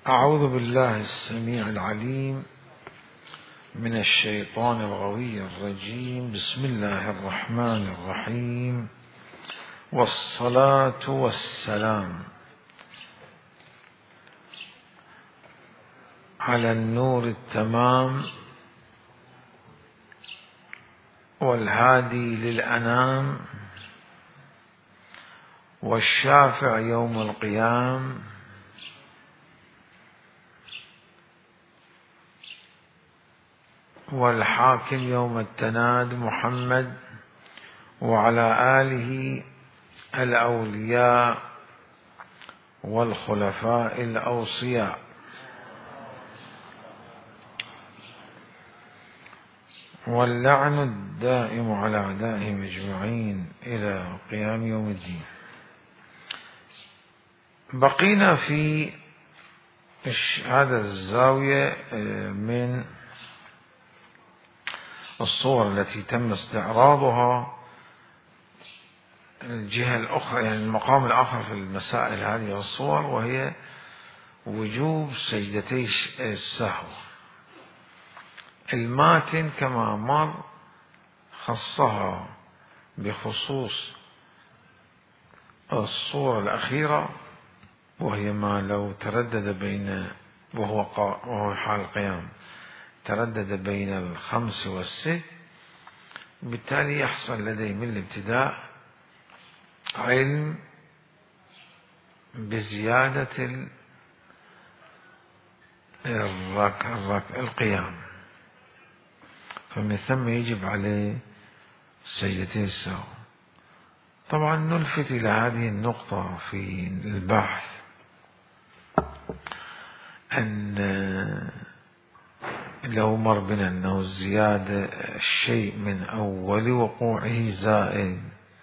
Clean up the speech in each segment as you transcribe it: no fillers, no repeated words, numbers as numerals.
أعوذ بالله السميع العليم من الشيطان الغوي الرجيم. بسم الله الرحمن الرحيم، والصلاة والسلام على النور التمام والهادي للأنام والشافع يوم القيام والحاكم يوم التناد محمد وعلى آله الأولياء والخلفاء الأوصياء واللعن الدائم على أعدائهم أجمعين إلى قيام يوم الدين. بقينا في هذا الزاوية من الصور التي تم استعراضها الجهة الأخرى، يعني المقام الآخر في المسائل هذه الصور، وهي وجوب سجدتي السهو. الماتن كما مر خصها بخصوص الصورة الأخيرة، وهي ما لو تردد بين وهو حال القيام تردد بين 5 و6، بالتالي يحصل لديه من الابتداء علم بزيادة القيام، فمن ثم يجب عليه سجدتي السهو. طبعا نلفت إلى هذه النقطة في البحث أن لو مر بنا أنه الزيادة الشيء من أول وقوعه زائد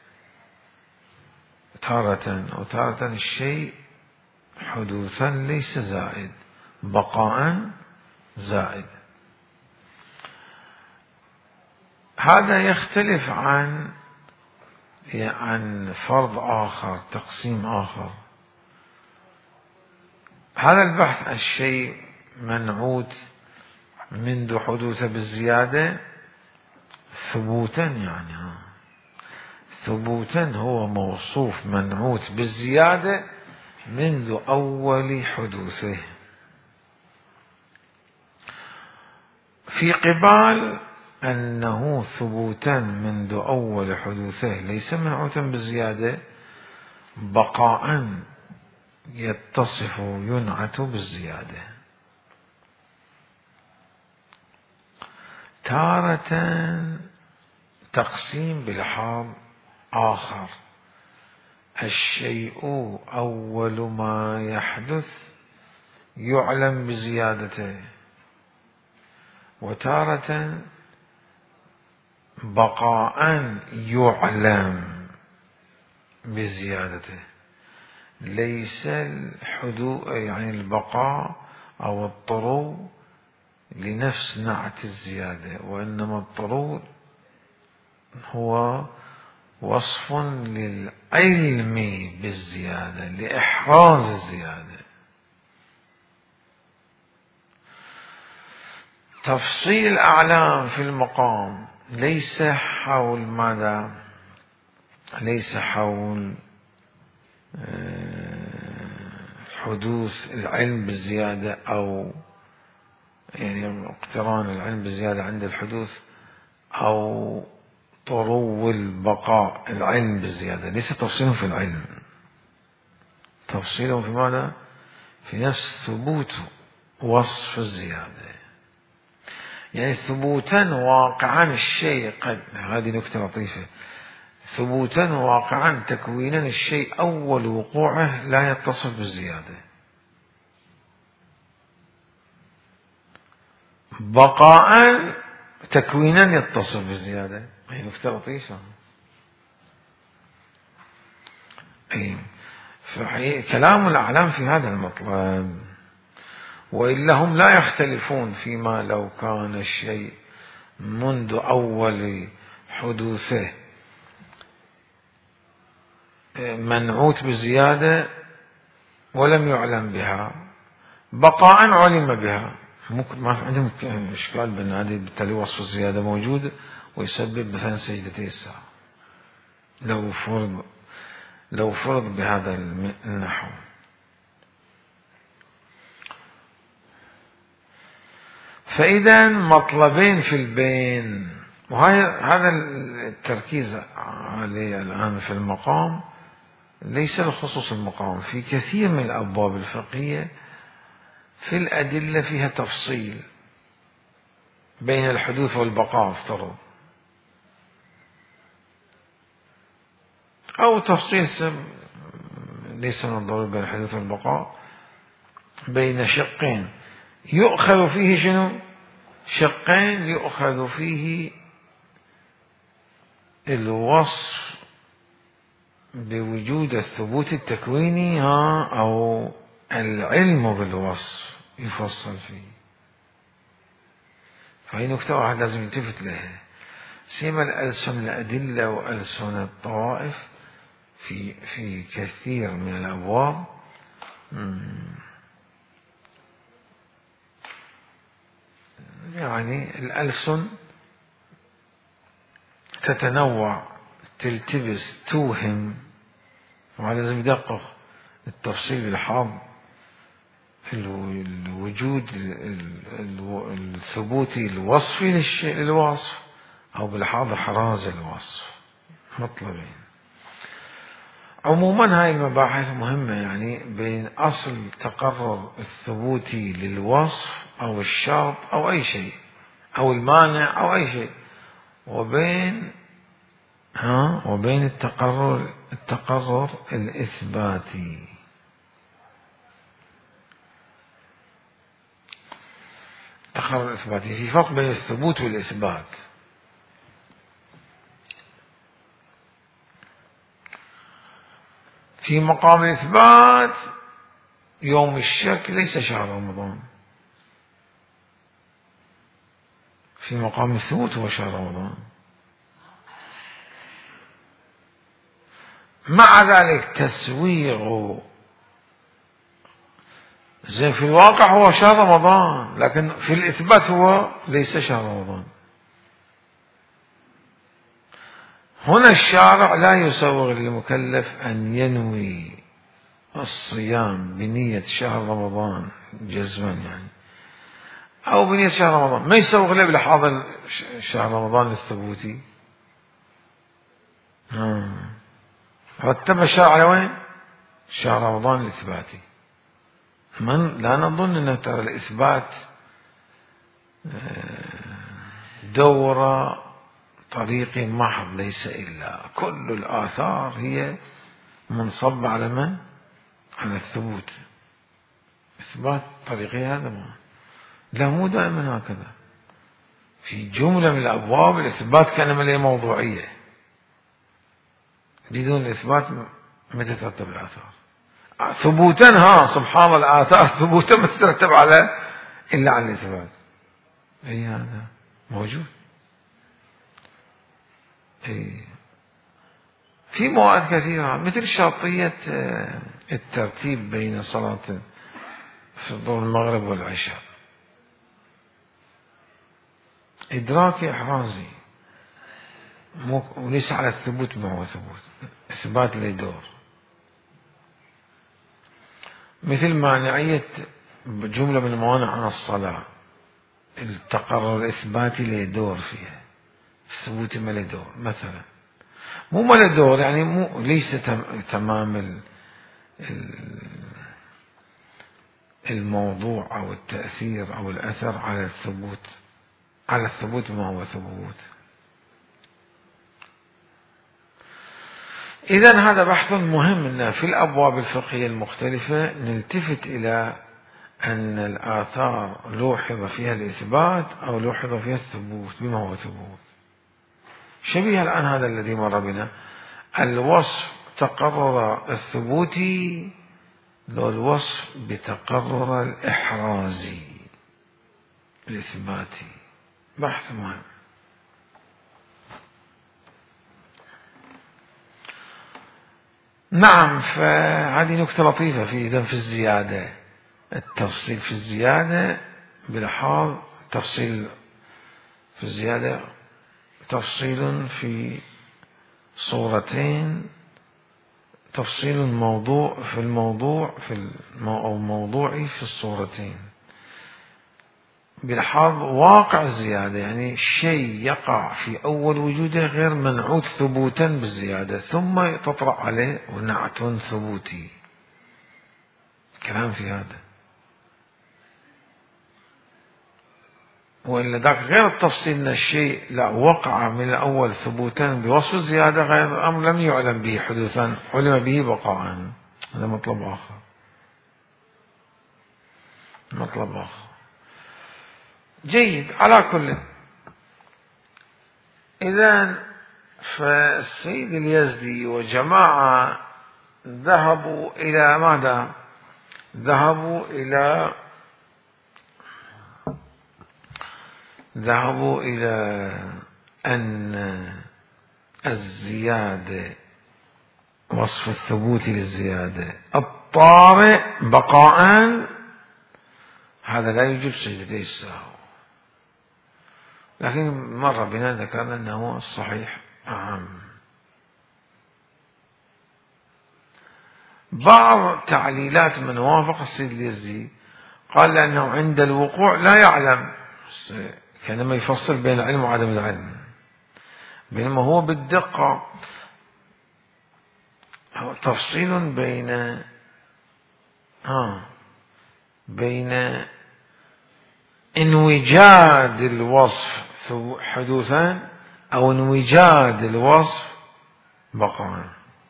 تارة، وتارة الشيء حدوثا ليس زائد، بقاء زائد. هذا يختلف عن فرض آخر، تقسيم آخر. هذا البحث الشيء منعوت منذ حدوثه بالزيادة ثبوتا، يعني ثبوتا هو موصوف منعوت بالزيادة منذ أول حدوثه، في قبال أنه ثبوتا منذ أول حدوثه ليس منعوتا بالزيادة، بقاء يتصف ينعت بالزيادة. تارة تقسيم بلحاظ آخر، الشيء أول ما يحدث يعلم بزيادته، وتارة بقاء يعلم بزيادته. ليس الحدوث يعني البقاء أو الطرو لنفس نعت الزيادة، وإنما الطرو هو وصف للعلم بالزيادة، لإحراز الزيادة. تفصيل الأعلام في المقام ليس حول ماذا؟ ليس حول حدوث العلم بالزيادة أو يعني اقتران العلم بالزيادة عند الحدوث، أو طرو البقاء العلم بالزيادة. ليس تفصيلهم في العلم، تفصيلهم في ماذا؟ في نفس ثبوت وصف الزيادة، يعني ثبوتا واقعا الشيء قد، هذه نكتة لطيفة، ثبوتا واقعا تكوينا الشيء أول وقوعه لا يتصف بالزيادة، بقاء تكوينا يتصف بالزيادة. هي نكتة لطيفة. كلام الأعلام في هذا المطلب، وإلا هم لا يختلفون فيما لو كان الشيء منذ أول حدوثه منعوت بالزيادة ولم يعلم بها، بقاء علم بها. ممكن ما عندهم إشكال بأن هذه بالتالي وصف الزيادة موجود ويسبب مثلا سجدتي السهو لو فرض بهذا النحو. فإذا مطلبين في البين، وهذا التركيز عليه الآن في المقام ليس لخصوص المقام، في كثير من الأبواب الفقهية في الأدلة فيها تفصيل بين الحدوث والبقاء افترض، أو تفصيل ليس من الضروري بين الحدوث والبقاء، بين شقين يؤخذ فيه شنو؟ شقين يؤخذ فيه الوصف بوجود الثبوت التكويني أو العلم بالوصف يفصل فيه. فهي نكتة واحد لازم يلتفت لها، سيما الألسن الأدلة وألسن الطوائف في كثير من الأبواب يعني الألسن تتنوع، تلتبس، توهم، وهذا لازم يدقق التفصيل بالحاض الوجود الثبوتي الوصفي للوصف أو بالحاض حراز الوصف مطلبين. عموما هاي المباحث مهمة، يعني بين أصل تقرر الثبوتي للوصف أو الشرط أو أي شيء أو المانع أو أي شيء، وبين التقرر الإثباتي. التقرر الإثباتي في فرق بين الثبوت والإثبات. في مقام الإثبات يوم الشك ليس شهر رمضان، في مقام الثبوت هو شهر رمضان. مع ذلك تسويغ زين في الواقع هو شهر رمضان، لكن في الإثبات هو ليس شهر رمضان. هنا الشارع لا يسوغ للمكلف أن ينوي الصيام بنية شهر رمضان جزما يعني، أو بنية شهر رمضان، ما يسوغ له بلحاظ شهر رمضان الثبوتي. رتب الشرع على وين؟ شهر رمضان الإثباتي. لا نظن أن ترى الإثبات دورة طريق محض، ليس إلا كل الآثار هي منصبة على من؟ على الثبوت. إثبات طريقي هذا لا، مو دائما هكذا. في جملة من الأبواب الإثبات كان مليء موضوعية، بدون الإثبات ما تترتب الآثار. ثبوتا سبحان الله الآثار ثبوتا ما تترتب على إلا على الإثبات. أي هذا موجود. في مواد كثيرة مثل شرطية الترتيب بين صلاة الظهر المغرب والعشاء، إدراكي إحرازي وليس على الثبوت، ما هو ثبوت، إثبات له دور. مثل مانعية جملة من الموانع عن الصلاة، التقرر الإثباتي له دور فيها، الثبوت ما له دور. مثلا مو ما له دور يعني ليس تمام الموضوع أو التأثير أو الأثر على الثبوت ما هو ثبوت. إذن هذا بحث مهم، إن في الأبواب الفقهية المختلفة نلتفت إلى أن الآثار لوحظ فيها الإثبات أو لوحظ فيها الثبوت بما هو ثبوت. شبيه الآن هذا الذي مر بنا، الوصف تقرر الثبوتي لو الوصف بتقرر الإحرازي الإثباتي. بحث مهم. نعم، فهذه نكتة لطيفة في الزيادة. التفصيل في الزيادة بلحاظ تفصيل في الزيادة تفصيل في صورتين، تفصيل الموضوع في الموضوع أو موضوعي في الصورتين بلحاظ واقع الزيادة، يعني الشيء يقع في أول وجوده غير منعوت ثبوتا بالزيادة ثم تطرأ عليه ونعت ثبوتي. كلام في هذا، وإلا ذاك غير التفصيل أن الشيء لا وقع من الأول ثبوتا بوصف الزيادة غير أمر لم يعلم به حدوثا علم به بقاء. هذا مطلب آخر، مطلب آخر. جيد. على كل، إذن فالسيد اليزدي وجماعة ذهبوا إلى ماذا؟ ذهبوا إلى أن الزيادة وصف الثبوت للزيادة الطارئ بقاء هذا لا يجب سجدتي السهو، لكن مر بنا ذكرنا أنه الصحيح أعم. بعض تعليلات من وافق السيد اليزدي قال لأنه عند الوقوع لا يعلم، كانما يفصل بين العلم وعدم العلم، بينما هو بالدقة تفصيل بين انوجاد الوصف حدوثا أو انوجاد الوصف بقاء،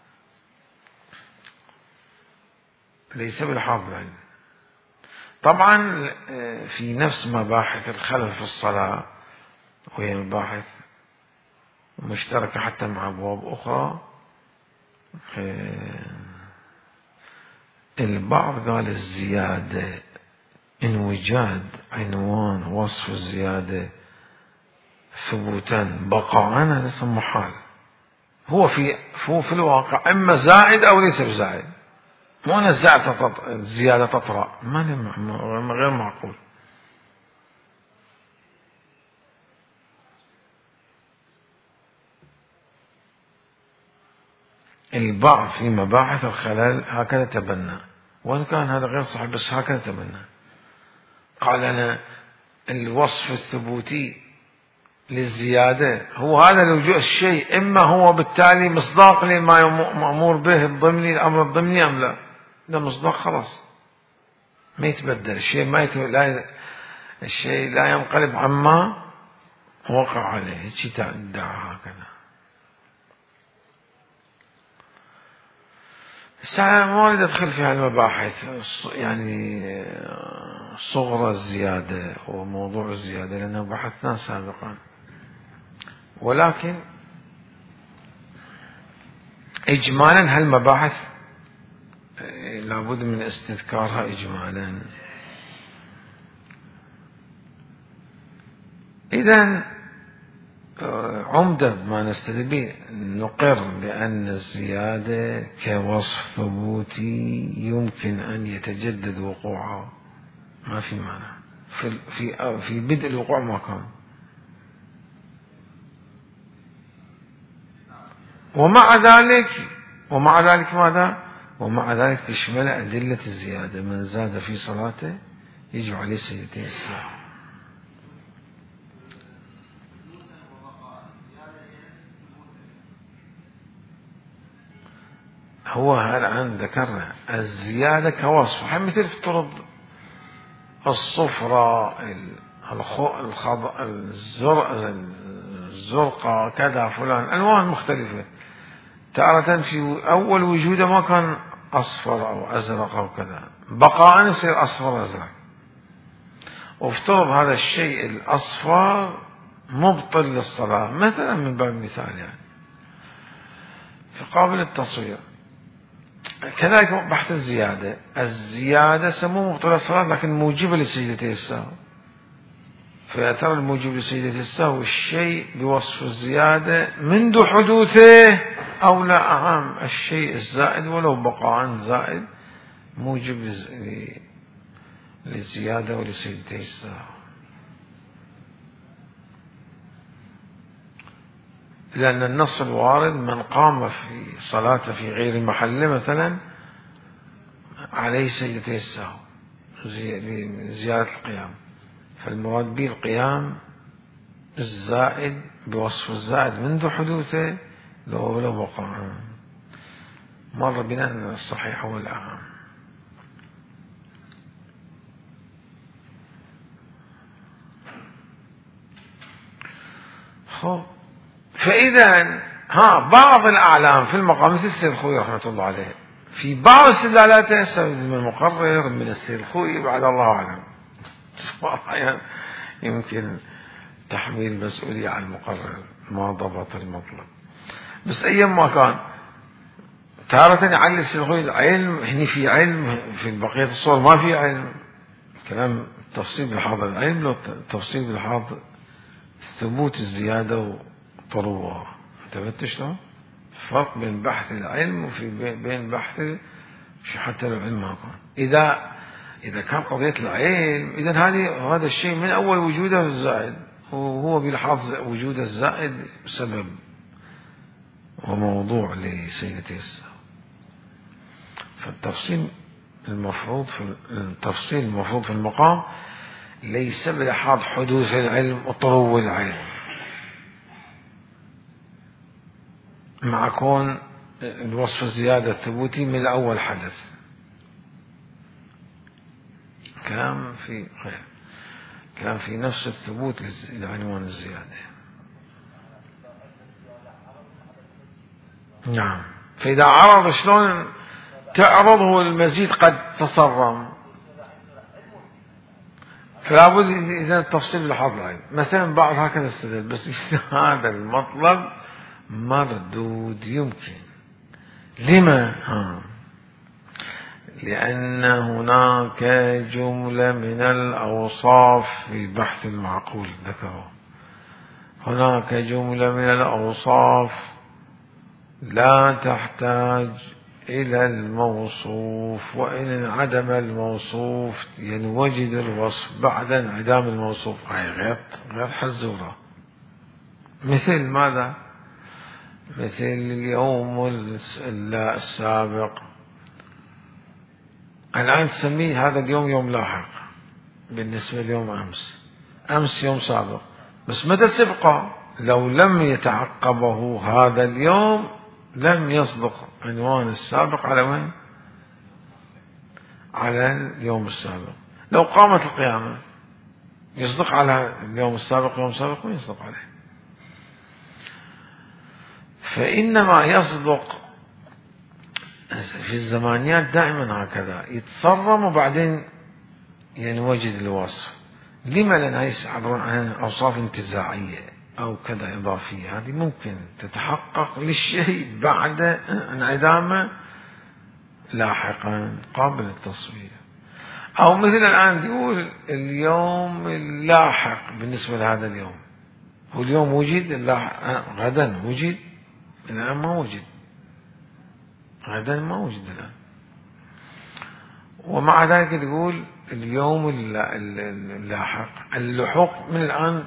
ليس بالحظ العلم. طبعا في نفس مباحث الخلل في الصلاة، وهي مباحث مشتركة حتى مع أبواب أخرى، البعض قال الزيادة انوجاد عنوان وصف الزيادة ثبوتا بقاء هذا اسم محال، هو في الواقع إما زائد أو ليس بزائد، مو أن الزيادة تطرأ، غير معقول. البعض في مباحث الخلل هكذا تبنى، وإن كان هذا غير صحيح بس هكذا تبنى، قال أنا الوصف الثبوتي للزيادة هو هذا لوجود الشيء، إما هو بالتالي مصداق لما مأمور به الضمني الأمر الضمني أم لا، ده مصداق خلاص ما يتبدل الشيء لا ينقلب عما وقع عليه، شيء تدعى هكذا. الساعة ما أريد أدخل في هالمباحث، يعني صغر الزيادة وموضوع الزيادة لأنه بحثنا سابقا، ولكن إجمالا هالمباحث لابد من استذكارها إجمالا. إذن عمدة ما نستدل به نقر بأن الزيادة كوصف ثبوتي يمكن أن يتجدد وقوعه، ما في معنى في بدء الوقوع ما كان. ومع ذلك ماذا؟ ومع ذلك تشمل أدلة الزيادة، من زاد في صلاته يجب عليه سجدتين السهو. هو الآن ذكرنا الزيادة كوصف، مثل افترض الصفرة الزرقاء كذا فلان ألوان مختلفة، تارة في أول وجوده ما كان أصفر أو أزرق أو كذا، بقاء يصير أصفر أزرق، وافترض هذا الشيء الأصفر مبطل للصلاة مثلا من باب مثال، يعني في قابل التصوير. كذلك بحث الزيادة سموه مبطل الصلاة لكن موجبة لسجدتي السهو، فيترى الموجب لسجدتي السهو الشيء بوصف الزيادة منذ حدوثه أو لا أهم الشيء الزائد ولو بقاء زائد موجب للزيادة ولسجدتي السهو. لأن النص الوارد من قام في صلاة في غير محله مثلا عليه سجدتي السهو لزيادة القيام، فالمراد به القيام الزائد بوصف الزائد منذ حدوثه لو بقى. مر بنا أن الصحيح هو الأعم. فإذا بعض الأعلام في المقام مثل السيد الخوئي رحمة الله عليه في بعض استدلالاته يستفيد من المقرر من السيد الخوئي بعد الله أعلم. يمكن تحميل مسؤولية على المقرر ما ضبط المطلب، بس أيما كان تارة يعلل السيد الخوئي العلم هني في علم، في بقية الصور ما في علم. كلام التفصيل بالحاضر العلم لو التفصيل بالحاضر ثبوت الزيادة وطروها. انتبهت شلون؟ فرق بين بحث العلم وفي بين بحث حتى لو العلم ما كان. إذا كان قضية العلم إذا هذا الشيء من أول وجوده الزائد، وهو بيلحظ وجود الزائد سبب وموضوع لسيدتي السهو. فالتفصيل المفروض في المقام ليس بلحاظ حدوث العلم وطرو العلم، مع كون الوصف الزيادة الثبوتي من الأول حدث. كلام في نفس الثبوت لعنوان الزيادة. نعم. فإذا عرض شلون تعرضه المزيد قد تصرم، فلا بد إذا التفصيل لحظ العلم. مثلا بعض هكذا استدل، بس هذا المطلب مردود يمكن. لما؟ لأن هناك جملة من الأوصاف في بحث المعقول ذكره، هناك جملة من الأوصاف لا تحتاج إلى الموصوف، وإن انعدم الموصوف ينوجد الوصف بعد انعدام الموصوف. هاي غير حزورة. مثل ماذا؟ مثل اليوم السابق، الآن تسميه هذا اليوم يوم لاحق بالنسبة ليوم أمس يوم سابق، بس متى سبقه؟ لو لم يتعقبه هذا اليوم لم يصدق عنوان السابق على وين؟ على اليوم السابق. لو قامت القيامة يصدق على اليوم السابق يوم سابق ما يصدق عليه. فإنما يصدق في الزمانيات دائما هكذا يتصرم وبعدين ينوجد الوصف. لما؟ لأنها يعبرون عن أوصاف انتزاعية أو كذا إضافية، هذه ممكن تتحقق للشيء بعد انعدامه لاحقا قابل للتصوير. أو مثل الآن يقول اليوم اللاحق بالنسبة لهذا اليوم، هو اليوم وجد غدا وجد، الآن ما وجد، غدا ما وجد الآن. ومع ذلك تقول اليوم اللاحق، اللحوق من الآن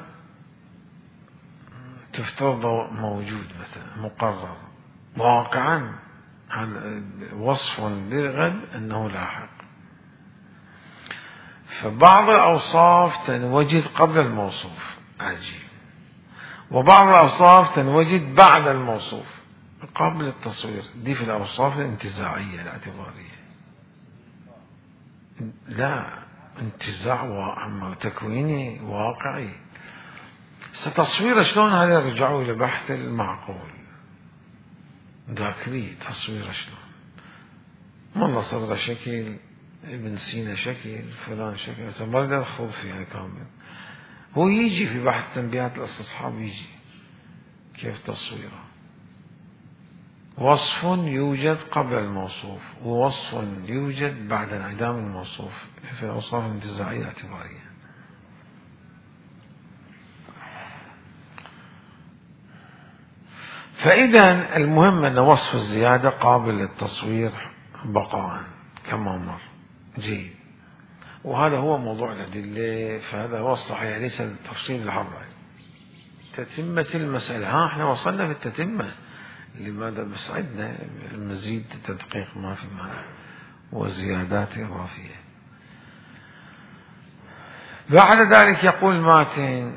تفترض موجود مثلا مقرر واقعا وصف للغد أنه لاحق. فبعض الأوصاف تنوجد قبل الموصوف، عجيب، وبعض الأوصاف تنوجد بعد الموصوف قبل التصوير. دي في الأوصاف الانتزاعية الاعتبارية. لا، انتزاع تكويني واقعي. ستصوير شلون هذا يرجعوا إلى بحث المعقول ذاكري. تصوير شلون؟ والله صدر شكل، ابن سينا شكل، فلان شكل، ما نقدر نخوض فيها كامل. هو يجي في بحث تنبيهات الاستصحاب يجي كيف تصويره. وصف يوجد قبل الموصوف ووصف يوجد بعد انعدام الموصوف في الأوصاف الانتزاعية الاعتبارية. فإذا المهم أن وصف الزيادة قابل للتصوير بقاء كما مر. جيد. وهذا هو موضوع الأدلة، فهذا هو الصحيح، ليس التفصيل الحرة. تتمة المسألة، ها احنا وصلنا في التتمة، لماذا بس عندنا المزيد تدقيق ما في معنى وزيادات إضافية. بعد ذلك يقول ماتن،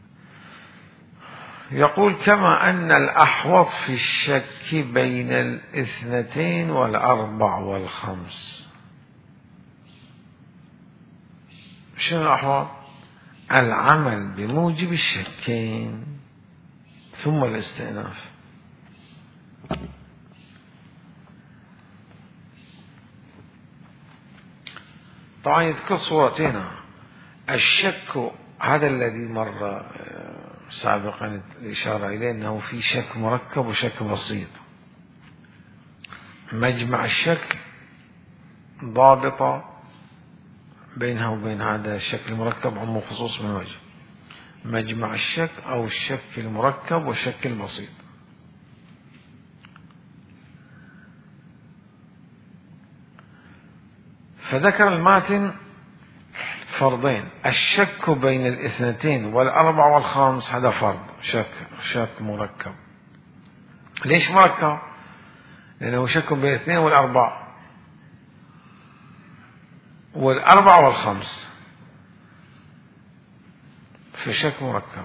يقول كما أن الأحوط في الشك بين الاثنتين والأربع والخمس. شنو الأحوط؟ العمل بموجب الشكين ثم الاستئناف. طبعا يذكر صورتين، الشك هذا الذي مر سابقا الإشارة إليه أنه في شك مركب وشك بسيط. مجمع الشك ضابطة بينها وبين هذا الشك المركب عموم خصوص من وجه، مجمع الشك أو الشك المركب والشك البسيط. فذكر الماتن فرضين، الشك بين الاثنتين والأربع والخامس هذا فرض، شك مركب. ليش مركب؟ لأنه شك بين الاثنين والأربع والخمس، في شك مركب.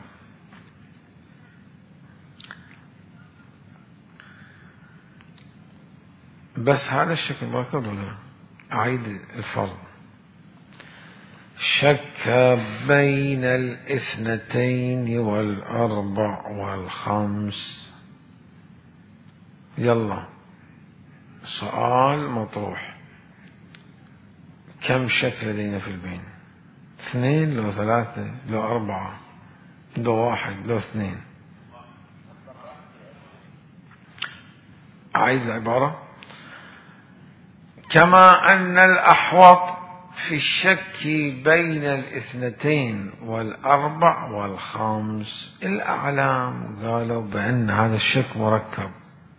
بس هذا الشك المركب ولا أعيد الفرض، شك بين الاثنتين والأربع والخمس. يلا سؤال مطروح، كم شك لدينا في البين؟ 2 لو 3 لو 4 لو 1 لو 2؟ أعيد العبارة، كما أن الأحوط في الشك بين الاثنتين والأربع والخمس، الأعلام قالوا بأن هذا الشك مركب،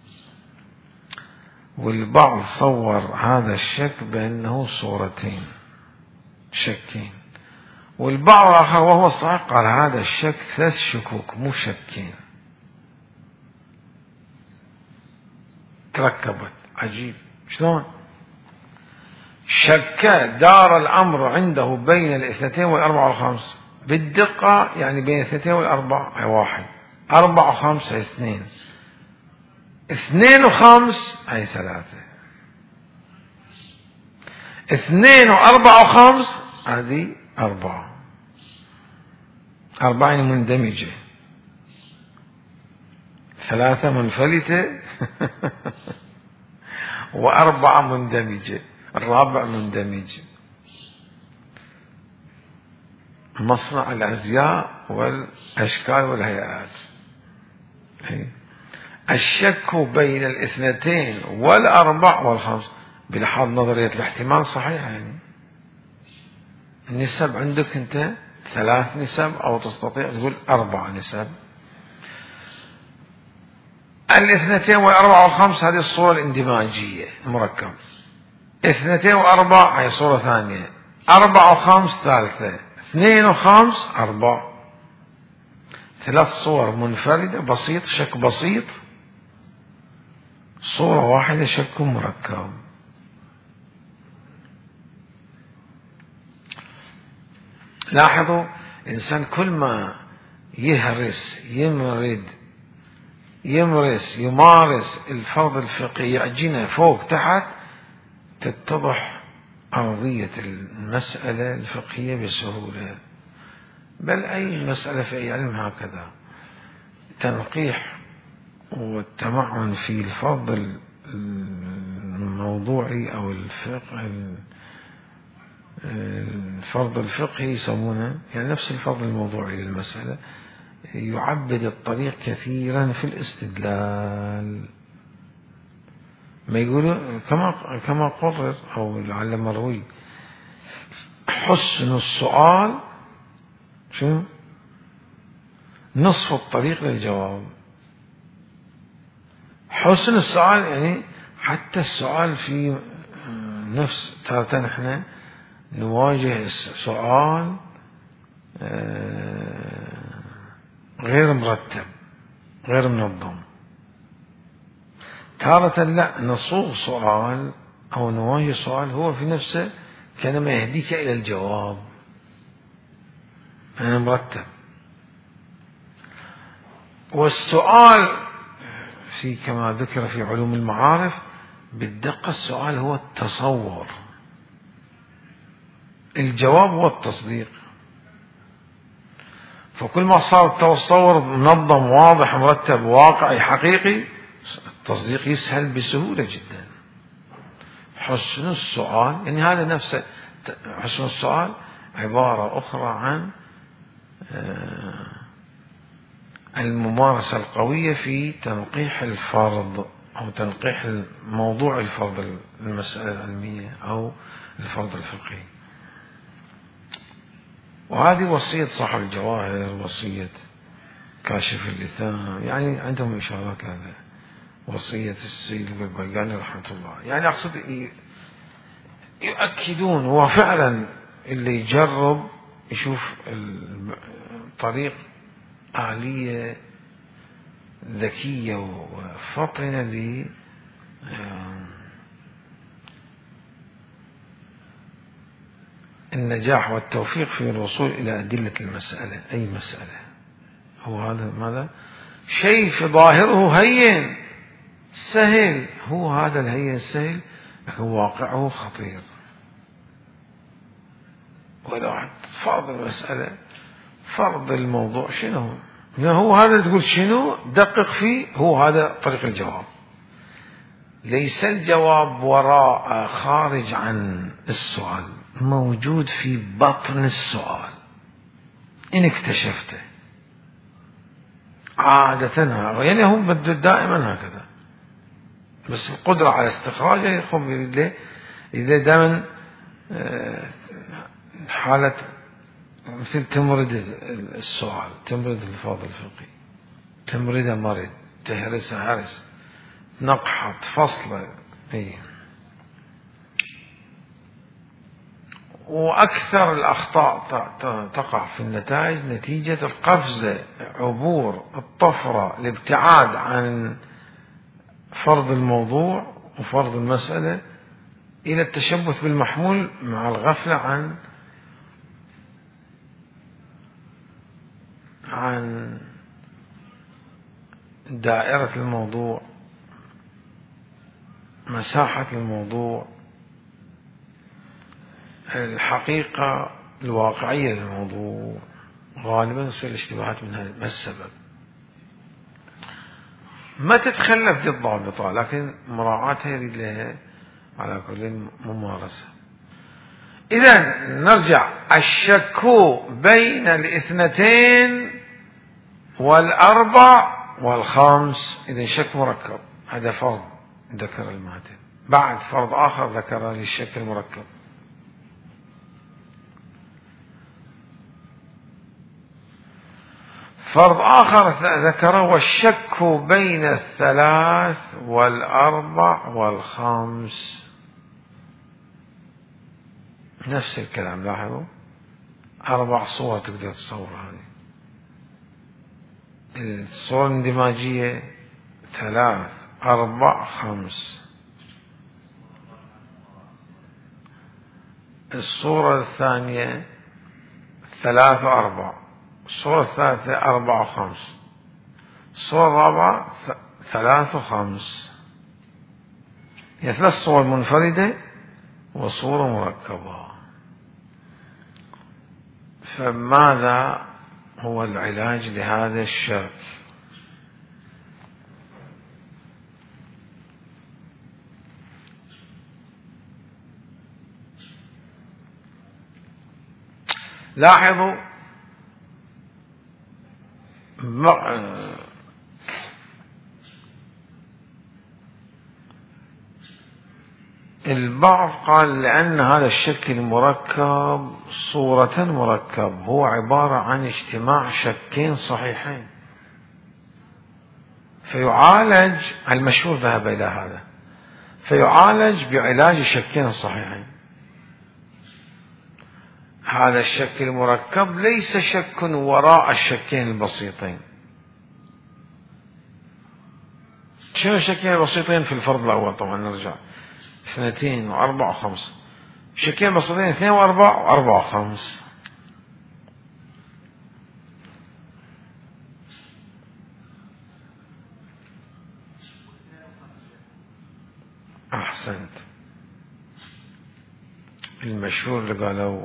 والبعض صور هذا الشك بأنه صورتين شكين، والبعض الآخر وهو الصحيح قال هذا الشك 3 شكوك مو شكين تركبت. عجيب شلون شك دار الأمر عنده بين الاثنتين والأربع والخمس بالدقة، يعني بين الاثنتين والأربع 1، 4 و5 2، 2 و5 3، 2 و4 و5 هذه 4 يعني مندمجة، 3 منفلتة و4 مندمجة، الرابع مندمج. مصنع الأزياء والأشكال والهيئات. الشك بين الاثنتين والأربع والخمس بلحاظ نظرية الاحتمال صحيح، يعني النسب عندك أنت 3 نسب أو تستطيع تقول 4 نسب. الاثنتين والأربع والخمس هذه الصورة الاندماجية المركب، 2 و4 هي صورة ثانية، 4 و5 ثالثة، 2 و5 4، 3 صور منفردة بسيط شك بسيط، صورة واحدة شك مركب. لاحظوا الإنسان كل ما يمارس الفرض الفقهي يعجنه فوق تحت، تتضح أرضية المسألة الفقهية بسهولة. بل أي مسألة في أي علم هكذا، تنقيح والتمعن في الفرض الموضوعي أو الفرض الفقهي يسمونه، يعني نفس الفرض الموضوعي للمسألة، يعبد الطريق كثيرا في الاستدلال. ما يقولوا كما قرر أو لعل مروي، حسن السؤال شنو؟ نصف الطريق للجواب. حسن السؤال يعني حتى السؤال في نفس تارة احنا نواجه سؤال غير مرتب غير منظم. تارة لا، نصوغ سؤال أو نواجه سؤال هو في نفسه كانما يهديك إلى الجواب، أنا مرتب. والسؤال في كما ذكر في علوم المعارف بالدقة، السؤال هو التصور، الجواب هو التصديق. فكل ما صار التصور منظم واضح مرتب واقعي حقيقي، التصديق يسهل بسهولة جدا. حسن السؤال يعني هذا نفسه، حسن السؤال عبارة أخرى عن الممارسة القوية في تنقيح الفرض أو تنقيح موضوع الفرض، المسألة العلمية أو الفرض الفقهي. وهذه وصية صاحب الجواهر، وصية كاشف اللثام، يعني عندهم إشارات لهذا، وصية السيد البيقاني رحمة الله. يعني أقصد يؤكدون، وفعلا اللي يجرب يشوف الطريق آلية ذكية وفطنة للنجاح والتوفيق في الوصول إلى أدلة المسألة. أي مسألة هو هذا ماذا؟ شيء في ظاهره هين سهل، هو هذا الهين السهل لكن واقعه خطير. وإذا فرض المسألة، فرض الموضوع شنو هو هذا، تقول شنو دقق فيه، هو هذا طريق الجواب. ليس الجواب وراء خارج عن السؤال، موجود في بطن السؤال إن اكتشفته. عادة يعني هم بده دائما هكذا، بس القدرة على استخراجه يقوم يريد له دائما حالة مثل تمرد السؤال، تمرد الفاظ الفقهي، تمرده مرض، تهرسه هرس، نقحط فصله. وأكثر الأخطاء تقع في النتائج نتيجة القفزة، عبور الطفرة، الابتعاد عن فرض الموضوع وفرض المسألة إلى التشبث بالمحمول مع الغفلة عن دائرة الموضوع، مساحة الموضوع، الحقيقة الواقعية للموضوع. غالبا يصير الاشتباهات من هذا. ما السبب؟ ما تتخلف دي الضابطة، لكن مراعاتها يريد لها على كل ممارسة. إذا نرجع، الشك بين الاثنتين والأربع والخمس، إذا شك مركب، هذا فرض ذكر الماتن. بعد فرض آخر ذكر للشك المركب، فرض آخر ذكره والشك بين الثلاث والأربع والخمس. نفس الكلام، لاحظوا 4 صور تقدر تصور هذه. الصورة الاندماجية 3 4 5. الصورة الثانية 3 4. الصورة الثالثة 4 5. الصورة الرابعة 3 5. هي 3 صور منفردة وصورة مركبة. فماذا هو العلاج لهذا الشك؟ لاحظوا البعض قال لأن هذا الشك المركب صورة مركب هو عبارة عن اجتماع شكين صحيحين، فيعالج، المشهور ذهب إلى هذا، فيعالج بعلاج الشكين الصحيحين. هذا الشك المركب ليس شك وراء الشكين البسيطين. شنو الشكين البسيطين في الفرض الأول؟ طبعا نرجع 2 و4 و5. شكين بسيطين 2 و4 و4 و5. أحسنت. المشهور اللي قالوا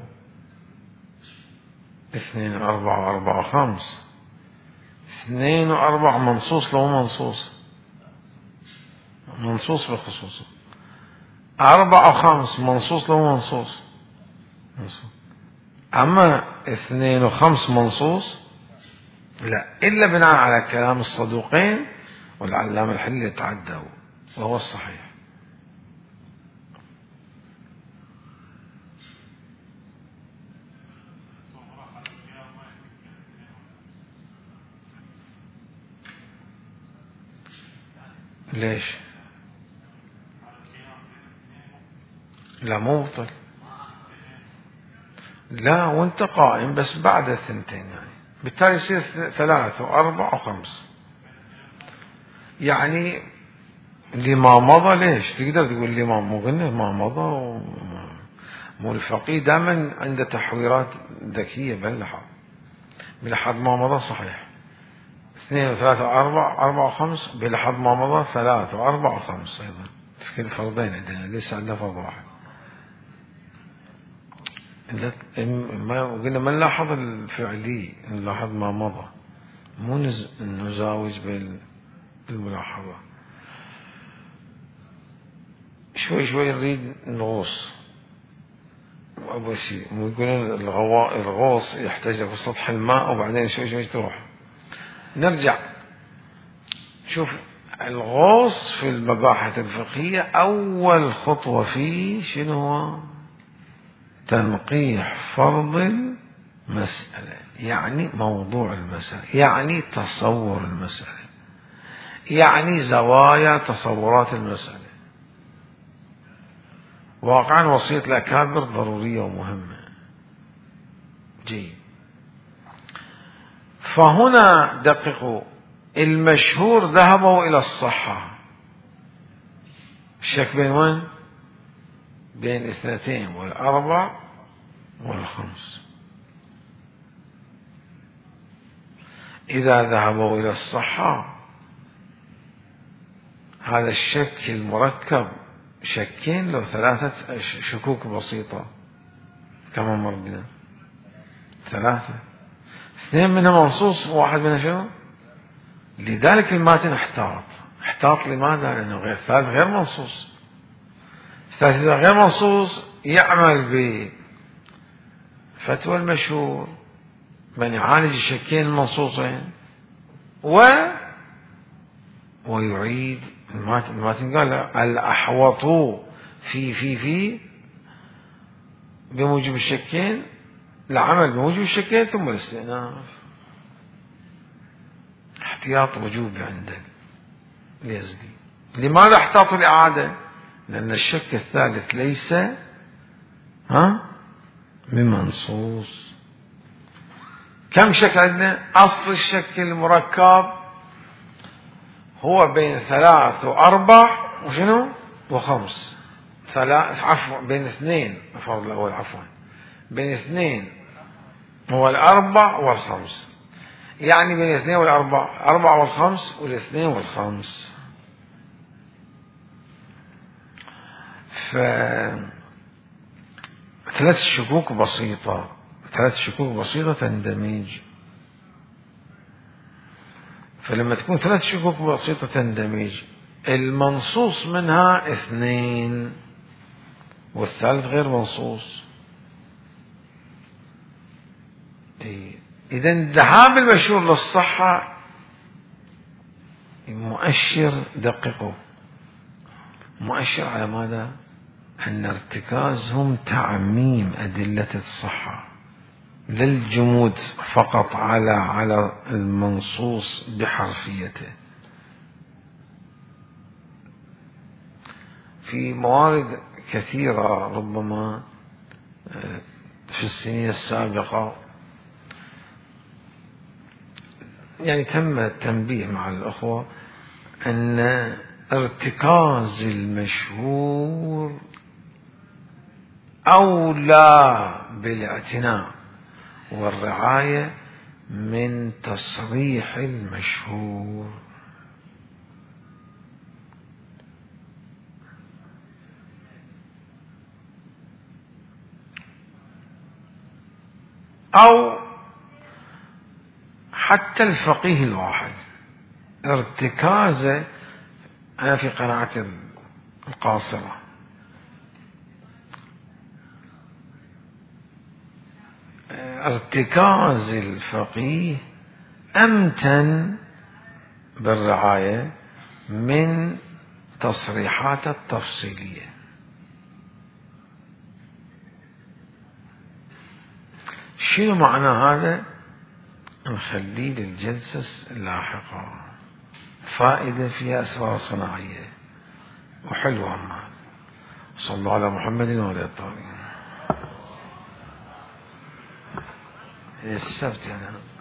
2 و4 و4 و5. 2 و4 منصوص لو منصوص، منصوص بخصوصه. 4 و5 منصوص لو منصوص. أما 2 و5 منصوص لا، إلا بناء على كلام الصدوقين والعلامة الحلي يتعدوا، وهو الصحيح. ليش؟ لا مو مبطل، لا وانت قائم بس بعد 2 يعني، بالتالي يصير 3 و4 و5 يعني. لما مضى ليش؟ تقدر تقول لما مو قلنا ما مضى مو الفقيه دائما عنده تحويرات ذكية بلحظ ما مضى صحيح. 2 و3 و4 4 و5 بلحظ ما مضى 3 و4 و5 أيضا في كل فرضين عندنا، ليس عندنا فرض واحد. ما قلنا ما نلاحظ الفعلي، نلاحظ ما مضى، مو نزاوج بالملاحظة. شوي شوي نريد نغوص. أول شيء يقولون الغوص يحتاج في سطح الماء، وبعدين شوي شوي تروح. نرجع شوف الغوص في المباحث الفقهية، أول خطوة فيه شنو هو؟ تنقيح فرض المسألة، يعني موضوع المسألة، يعني تصور المسألة، يعني زوايا تصورات المسألة. واقعا وصية الأكابر ضرورية ومهمة. جيد. فهنا دققوا، المشهور ذهبوا إلى الصحة. الشك بين وين؟ بين 2 و4 و5. إذا ذهبوا إلى الصحة هذا الشك المركب شكين لو 3 شكوك بسيطة كما مر بنا، 3، 2 منها منصوص وواحد منها شنو؟ لذلك الماتن احتاط لماذا؟ لأنه الثالث غير منصوص. الثالث إذا غير منصوص يعمل بفتوى المشهور من يعالج الشكين المنصوصين ويعيد الماتن قال الأحوط في بموجب الشكين، العمل بموجب الشكين ثم الاستئناف. احتياط وجوبي عندك اليزدي. لماذا احتاط الإعادة؟ لأن الشك الثالث ليس بمنصوص. كم شك عندنا؟ أصل الشك المركب هو بين 3 و4 وشنو؟ و5. عفوا بين 2، الفرض الأول عفوا بين 2 و4 و5، يعني بين 2 و4، 4 و5 وال2 وال5. ثلاث شكوك بسيطة تندمج. فلما تكون 3 شكوك بسيطة تندمج، المنصوص منها 2 والثالث غير منصوص. إذن ذهاب المشهور للصحة مؤشر، دققوا، مؤشر على ماذا؟ أن ارتكازهم تعميم أدلة الصحة، للجمود فقط على المنصوص بحرفيته. في موارد كثيرة ربما في السنين السابقة يعني تم التنبيه مع الأخوة أن ارتكاز المشهور أولى بالاعتناء والرعاية من تصريح المشهور. أو حتى الفقيه الواحد ارتكازه، أنا في قناعتي القاصرة، ارتكاز الفقيه أمتن بالرعاية من تصريحات التفصيلية. شنو معنى هذا؟ نخليه للجلسة اللاحقة، فائدة فيها أسرار صناعية وحلوة. صلى الله على محمد وعلى الطاهرين. السبت يعني